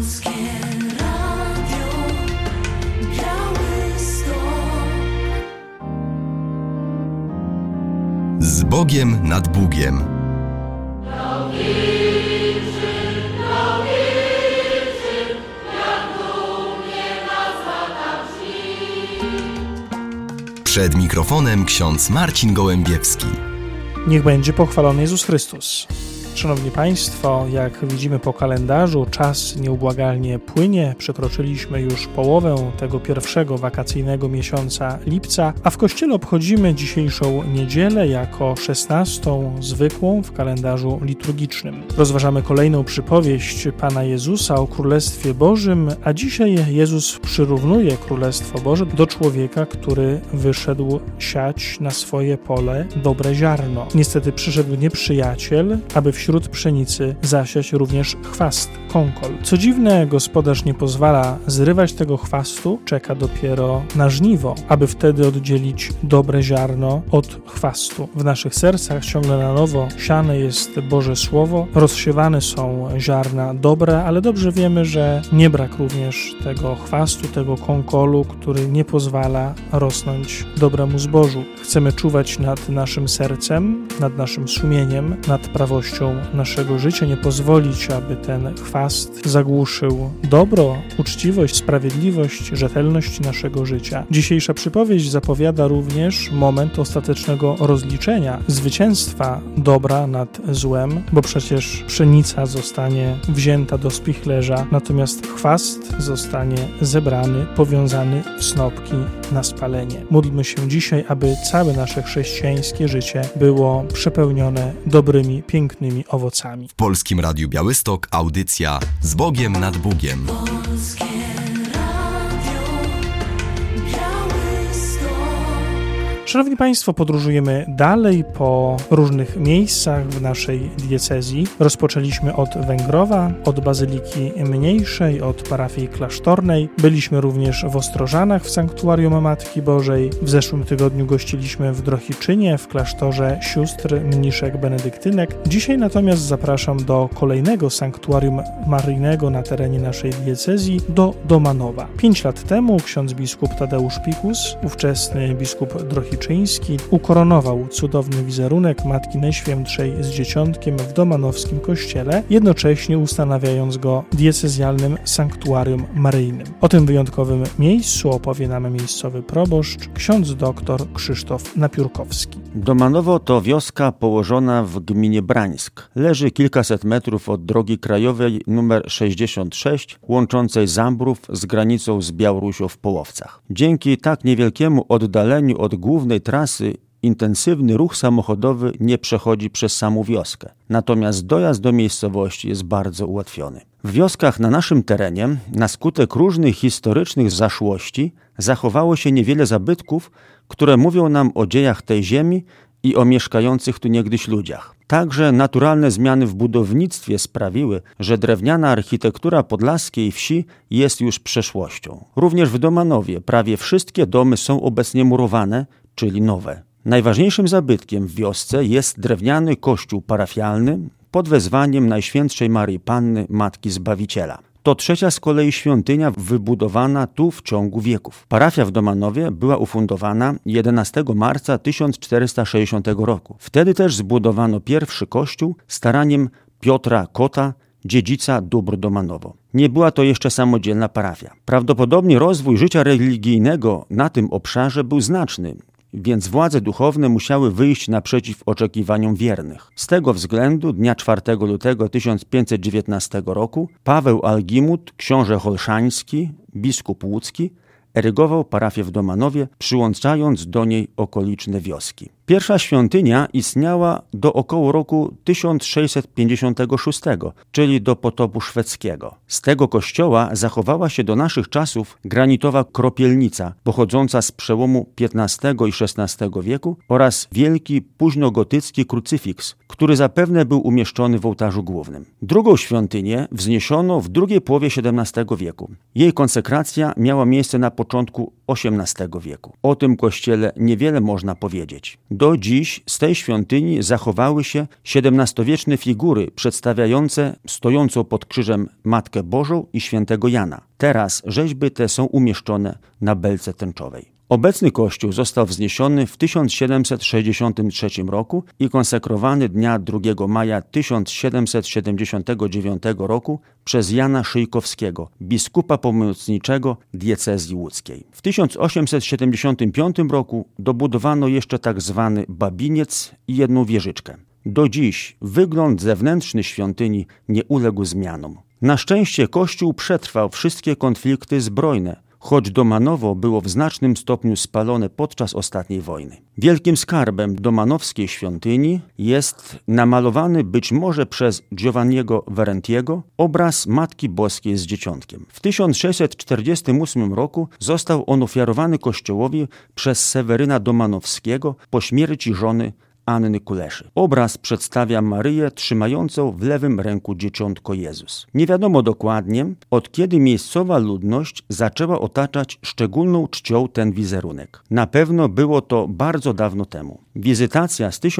Z Bogiem nad Bugiem. Przed mikrofonem ksiądz Marcin Gołębiewski. Niech będzie pochwalony Jezus Chrystus. Szanowni Państwo, jak widzimy po kalendarzu, czas nieubłagalnie płynie. Przekroczyliśmy już połowę tego pierwszego wakacyjnego miesiąca lipca, a w Kościele obchodzimy dzisiejszą niedzielę jako 16. zwykłą w kalendarzu liturgicznym. Rozważamy kolejną przypowieść Pana Jezusa o Królestwie Bożym, a dzisiaj Jezus przyrównuje Królestwo Boże do człowieka, który wyszedł siać na swoje pole dobre ziarno. Niestety przyszedł nieprzyjaciel, aby wśród pszenicy zasiać również chwast, kąkol. Co dziwne, gospodarz nie pozwala zrywać tego chwastu, czeka dopiero na żniwo, aby wtedy oddzielić dobre ziarno od chwastu. W naszych sercach ciągle na nowo siane jest Boże Słowo, rozsiewane są ziarna dobre, ale dobrze wiemy, że nie brak również tego chwastu, tego kąkolu, który nie pozwala rosnąć dobremu zbożu. Chcemy czuwać nad naszym sercem, nad naszym sumieniem, nad prawością naszego życia, nie pozwolić, aby ten chwast zagłuszył dobro, uczciwość, sprawiedliwość, rzetelność naszego życia. Dzisiejsza przypowieść zapowiada również moment ostatecznego rozliczenia, zwycięstwa dobra nad złem, bo przecież pszenica zostanie wzięta do spichlerza, natomiast chwast zostanie zebrany, powiązany w snopki na spalenie. Módlmy się dzisiaj, aby całe nasze chrześcijańskie życie było przepełnione dobrymi, pięknymi owocami. W Polskim Radiu Białystok audycja Z Bogiem nad Bugiem. Szanowni Państwo, podróżujemy dalej po różnych miejscach w naszej diecezji. Rozpoczęliśmy od Węgrowa, od Bazyliki Mniejszej, od parafii klasztornej. Byliśmy również w Ostrożanach w Sanktuarium Matki Bożej. W zeszłym tygodniu gościliśmy w Drohiczynie w klasztorze sióstr mniszek benedyktynek. Dzisiaj natomiast zapraszam do kolejnego sanktuarium maryjnego na terenie naszej diecezji, do Domanowa. 5 lat temu ksiądz biskup Tadeusz Pikus, ówczesny biskup Drohiczyński, ukoronował cudowny wizerunek Matki Najświętszej z Dzieciątkiem w domanowskim kościele, jednocześnie ustanawiając go diecezjalnym sanktuarium maryjnym. O tym wyjątkowym miejscu opowie nam miejscowy proboszcz, ksiądz dr Krzysztof Napiórkowski. Domanowo to wioska położona w gminie Brańsk. Leży kilkaset metrów od drogi krajowej nr 66, łączącej Zambrów z granicą z Białorusią w Połowcach. Dzięki tak niewielkiemu oddaleniu od głównej trasy intensywny ruch samochodowy nie przechodzi przez samą wioskę. Natomiast dojazd do miejscowości jest bardzo ułatwiony. W wioskach na naszym terenie, na skutek różnych historycznych zaszłości, zachowało się niewiele zabytków, które mówią nam o dziejach tej ziemi i o mieszkających tu niegdyś ludziach. Także naturalne zmiany w budownictwie sprawiły, że drewniana architektura podlaskiej wsi jest już przeszłością. Również w Domanowie prawie wszystkie domy są obecnie murowane, czyli nowe. Najważniejszym zabytkiem w wiosce jest drewniany kościół parafialny pod wezwaniem Najświętszej Maryi Panny, Matki Zbawiciela. To trzecia z kolei świątynia wybudowana tu w ciągu wieków. Parafia w Domanowie była ufundowana 11 marca 1460 roku. Wtedy też zbudowano pierwszy kościół staraniem Piotra Kota, dziedzica dóbr Domanowo. Nie była to jeszcze samodzielna parafia. Prawdopodobnie rozwój życia religijnego na tym obszarze był znaczny, więc władze duchowne musiały wyjść naprzeciw oczekiwaniom wiernych. Z tego względu dnia 4 lutego 1519 roku Paweł Algimut, książę holszański, biskup łódzki, erygował parafię w Domanowie, przyłączając do niej okoliczne wioski. Pierwsza świątynia istniała do około roku 1656, czyli do potopu szwedzkiego. Z tego kościoła zachowała się do naszych czasów granitowa kropielnica, pochodząca z przełomu XV i XVI wieku oraz wielki późnogotycki krucyfiks, który zapewne był umieszczony w ołtarzu głównym. Drugą świątynię wzniesiono w drugiej połowie XVII wieku. Jej konsekracja miała miejsce na początku XVIII wieku. O tym kościele niewiele można powiedzieć. Do dziś z tej świątyni zachowały się XVII-wieczne figury przedstawiające stojącą pod krzyżem Matkę Bożą i świętego Jana. Teraz rzeźby te są umieszczone na belce tęczowej. Obecny kościół został wzniesiony w 1763 roku i konsekrowany dnia 2 maja 1779 roku przez Jana Szyjkowskiego, biskupa pomocniczego diecezji łódzkiej. W 1875 roku dobudowano jeszcze tak zwany babiniec i jedną wieżyczkę. Do dziś wygląd zewnętrzny świątyni nie uległ zmianom. Na szczęście kościół przetrwał wszystkie konflikty zbrojne, choć Domanowo było w znacznym stopniu spalone podczas ostatniej wojny. Wielkim skarbem domanowskiej świątyni jest namalowany być może przez Giovanniego Verentiego obraz Matki Boskiej z Dzieciątkiem. W 1648 roku został on ofiarowany kościołowi przez Seweryna Domanowskiego po śmierci żony Anny Kuleszy. Obraz przedstawia Maryję trzymającą w lewym ręku dzieciątko Jezus. Nie wiadomo dokładnie, od kiedy miejscowa ludność zaczęła otaczać szczególną czcią ten wizerunek. Na pewno było to bardzo dawno temu. Wizytacja z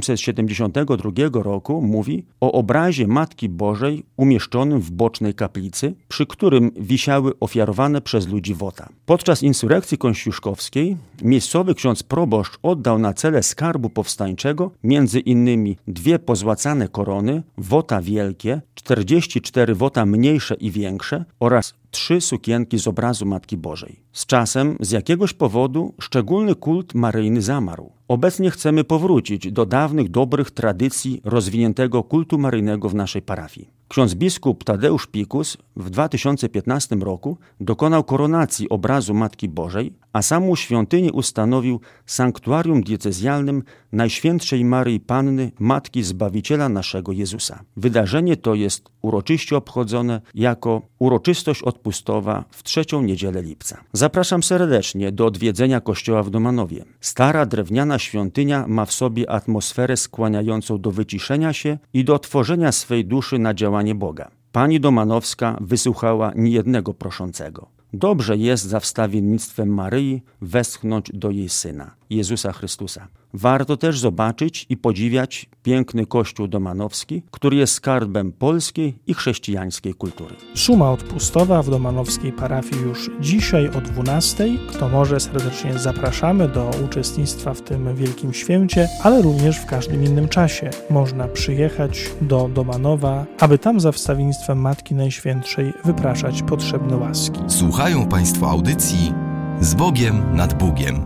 1772 roku mówi o obrazie Matki Bożej umieszczonym w bocznej kaplicy, przy którym wisiały ofiarowane przez ludzi wota. Podczas insurekcji kościuszkowskiej miejscowy ksiądz proboszcz oddał na cele skarbu powstańczego między innymi 2 pozłacane korony, wota wielkie, 44 wota mniejsze i większe oraz 3 sukienki z obrazu Matki Bożej. Z czasem, z jakiegoś powodu, szczególny kult maryjny zamarł. Obecnie chcemy powrócić do dawnych, dobrych tradycji rozwiniętego kultu maryjnego w naszej parafii. Ksiądz biskup Tadeusz Pikus w 2015 roku dokonał koronacji obrazu Matki Bożej, a samą świątynię ustanowił sanktuarium diecezjalnym Najświętszej Maryi Panny, Matki Zbawiciela naszego Jezusa. Wydarzenie to jest uroczyście obchodzone jako uroczystość odpustowa w 3. niedzielę lipca. Zapraszam serdecznie do odwiedzenia kościoła w Domanowie. Stara drewniana świątynia ma w sobie atmosferę skłaniającą do wyciszenia się i do otworzenia swej duszy na działanie Boga. Pani Domanowska wysłuchała niejednego proszącego. Dobrze jest za wstawiennictwem Maryi westchnąć do jej Syna, Jezusa Chrystusa. Warto też zobaczyć i podziwiać piękny kościół domanowski, który jest skarbem polskiej i chrześcijańskiej kultury. Suma odpustowa w domanowskiej parafii już dzisiaj o 12:00. Kto może, serdecznie zapraszamy do uczestnictwa w tym wielkim święcie, ale również w każdym innym czasie. Można przyjechać do Domanowa, aby tam za wstawiennictwem Matki Najświętszej wypraszać potrzebne łaski. Słuchają Państwo audycji Z Bogiem nad Bugiem.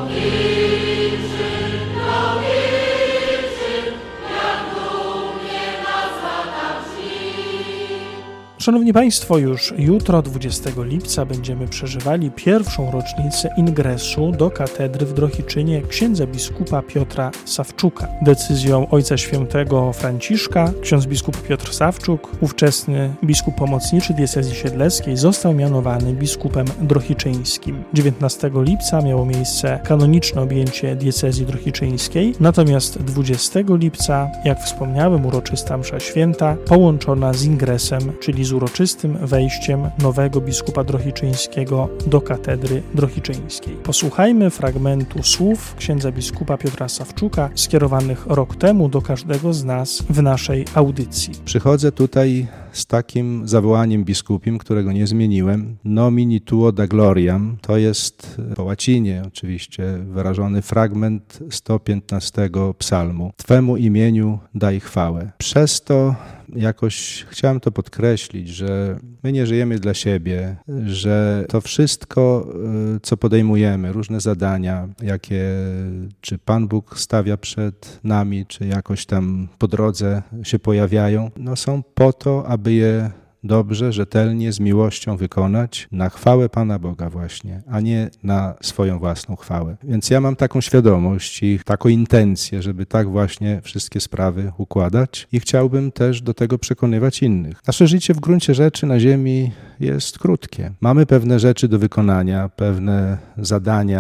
Szanowni Państwo, już jutro, 20 lipca, będziemy przeżywali pierwszą rocznicę ingresu do katedry w Drohiczynie księdza biskupa Piotra Sawczuka. Decyzją Ojca Świętego Franciszka ksiądz biskup Piotr Sawczuk, ówczesny biskup pomocniczy diecezji siedleckiej, został mianowany biskupem drohiczyńskim. 19 lipca miało miejsce kanoniczne objęcie diecezji drohiczyńskiej, natomiast 20 lipca, jak wspomniałem, uroczysta msza święta połączona z ingresem, czyli z uroczystym wejściem nowego biskupa drohiczyńskiego do katedry drohiczyńskiej. Posłuchajmy fragmentu słów księdza biskupa Piotra Sawczuka skierowanych rok temu do każdego z nas w naszej audycji. Przychodzę tutaj z takim zawołaniem biskupim, którego nie zmieniłem. Nomini tuo da gloriam. To jest po łacinie oczywiście wyrażony fragment 115 psalmu. Twemu imieniu daj chwałę. Przez to jakoś chciałem to podkreślić, że my nie żyjemy dla siebie, że to wszystko, co podejmujemy, różne zadania, jakie czy Pan Bóg stawia przed nami, czy jakoś tam po drodze się pojawiają, no są po to, aby je dobrze, rzetelnie, z miłością wykonać na chwałę Pana Boga właśnie, a nie na swoją własną chwałę. Więc ja mam taką świadomość i taką intencję, żeby tak właśnie wszystkie sprawy układać i chciałbym też do tego przekonywać innych. Nasze życie w gruncie rzeczy na ziemi jest krótkie. Mamy pewne rzeczy do wykonania, pewne zadania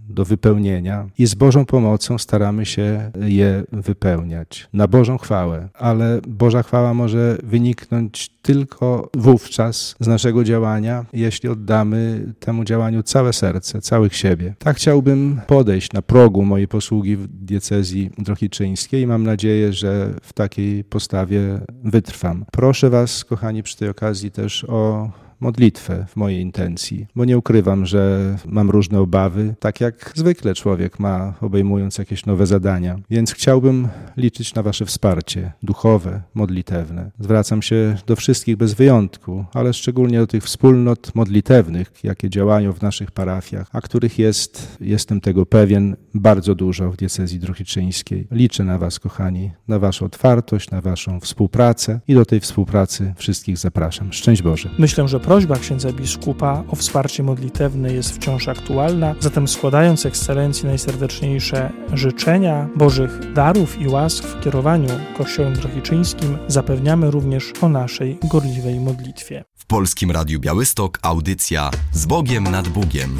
do wypełnienia i z Bożą pomocą staramy się je wypełniać na Bożą chwałę, ale Boża chwała może wyniknąć tylko wówczas z naszego działania, jeśli oddamy temu działaniu całe serce, całych siebie. Tak chciałbym podejść na progu mojej posługi w diecezji drohiczyńskiej i mam nadzieję, że w takiej postawie wytrwam. Proszę Was, kochani, przy tej okazji też o modlitwę w mojej intencji, bo nie ukrywam, że mam różne obawy, tak jak zwykle człowiek ma, obejmując jakieś nowe zadania. Więc chciałbym liczyć na Wasze wsparcie duchowe, modlitewne. Zwracam się do wszystkich bez wyjątku, ale szczególnie do tych wspólnot modlitewnych, jakie działają w naszych parafiach, a których jest, jestem tego pewien, bardzo dużo w diecezji drohiczyńskiej. Liczę na Was, kochani, na Waszą otwartość, na Waszą współpracę i do tej współpracy wszystkich zapraszam. Szczęść Boże. Myślę, że prośba księdza biskupa o wsparcie modlitewne jest wciąż aktualna, zatem składając ekscelencji najserdeczniejsze życzenia Bożych darów i łask w kierowaniu Kościołem drohiczyńskim, zapewniamy również o naszej gorliwej modlitwie. W Polskim Radiu Białystok audycja Z Bogiem nad Bugiem.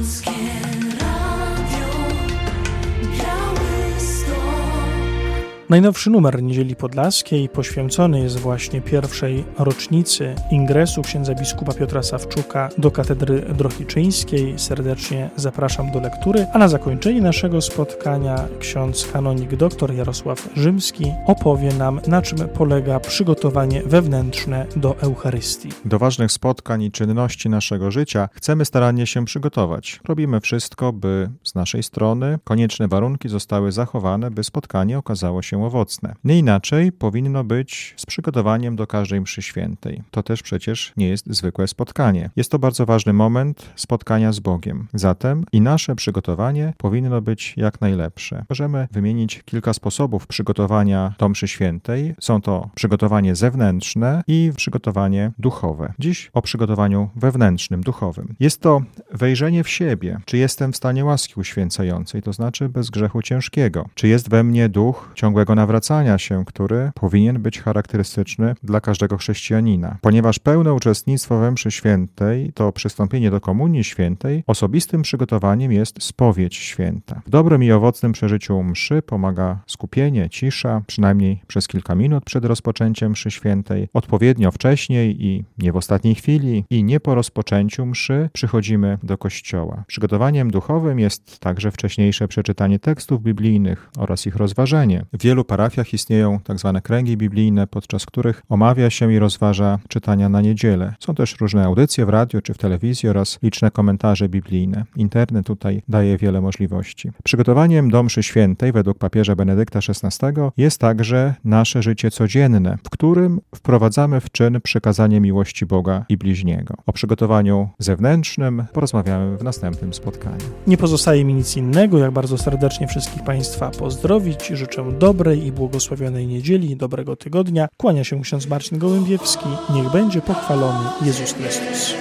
Najnowszy numer Niedzieli Podlaskiej poświęcony jest właśnie pierwszej rocznicy ingresu księdza biskupa Piotra Sawczuka do katedry drohiczyńskiej. Serdecznie zapraszam do lektury, a na zakończenie naszego spotkania ksiądz kanonik dr Jarosław Rzymski opowie nam, na czym polega przygotowanie wewnętrzne do Eucharystii. Do ważnych spotkań i czynności naszego życia chcemy starannie się przygotować. Robimy wszystko, by z naszej strony konieczne warunki zostały zachowane, by spotkanie okazało się owocne. Nie inaczej powinno być z przygotowaniem do każdej mszy świętej. To też przecież nie jest zwykłe spotkanie. Jest to bardzo ważny moment spotkania z Bogiem. Zatem i nasze przygotowanie powinno być jak najlepsze. Możemy wymienić kilka sposobów przygotowania do mszy świętej. Są to przygotowanie zewnętrzne i przygotowanie duchowe. Dziś o przygotowaniu wewnętrznym, duchowym. Jest to wejrzenie w siebie. Czy jestem w stanie łaski uświęcającej, to znaczy bez grzechu ciężkiego? Czy jest we mnie duch ciągłego nawracania się, który powinien być charakterystyczny dla każdego chrześcijanina. Ponieważ pełne uczestnictwo we mszy świętej to przystąpienie do komunii świętej, osobistym przygotowaniem jest spowiedź święta. W dobrym i owocnym przeżyciu mszy pomaga skupienie, cisza, przynajmniej przez kilka minut przed rozpoczęciem mszy świętej, odpowiednio wcześniej i nie w ostatniej chwili i nie po rozpoczęciu mszy przychodzimy do kościoła. Przygotowaniem duchowym jest także wcześniejsze przeczytanie tekstów biblijnych oraz ich rozważenie. W wielu parafiach istnieją tzw. kręgi biblijne, podczas których omawia się i rozważa czytania na niedzielę. Są też różne audycje w radiu czy w telewizji oraz liczne komentarze biblijne. Internet tutaj daje wiele możliwości. Przygotowaniem do mszy świętej według papieża Benedykta XVI jest także nasze życie codzienne, w którym wprowadzamy w czyn przykazanie miłości Boga i bliźniego. O przygotowaniu zewnętrznym porozmawiamy w następnym spotkaniu. Nie pozostaje mi nic innego, jak bardzo serdecznie wszystkich Państwa pozdrowić. Życzę dobrej i błogosławionej niedzieli, dobrego tygodnia. Kłania się ksiądz Marcin Gołębiewski. Niech będzie pochwalony Jezus Chrystus.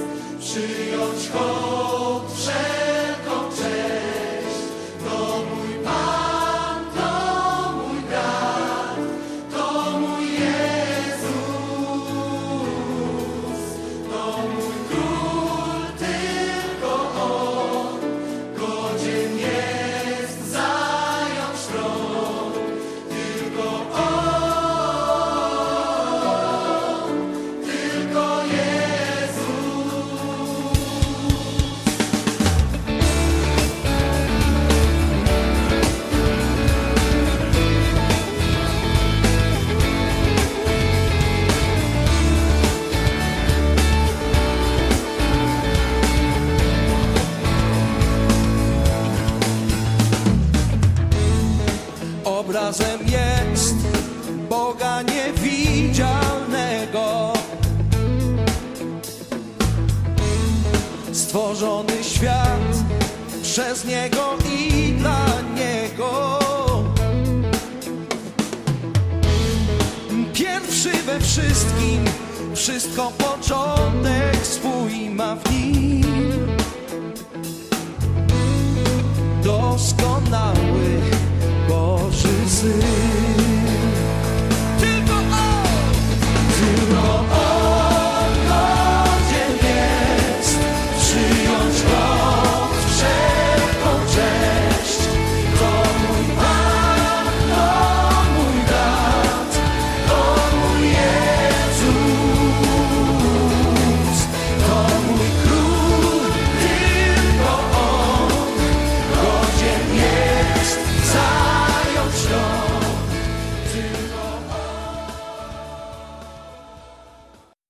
Obrazem jest Boga niewidzialnego, stworzony świat przez Niego i dla Niego. Pierwszy we wszystkim, wszystko początek swój ma w Nim. Doskonały Boży Syn.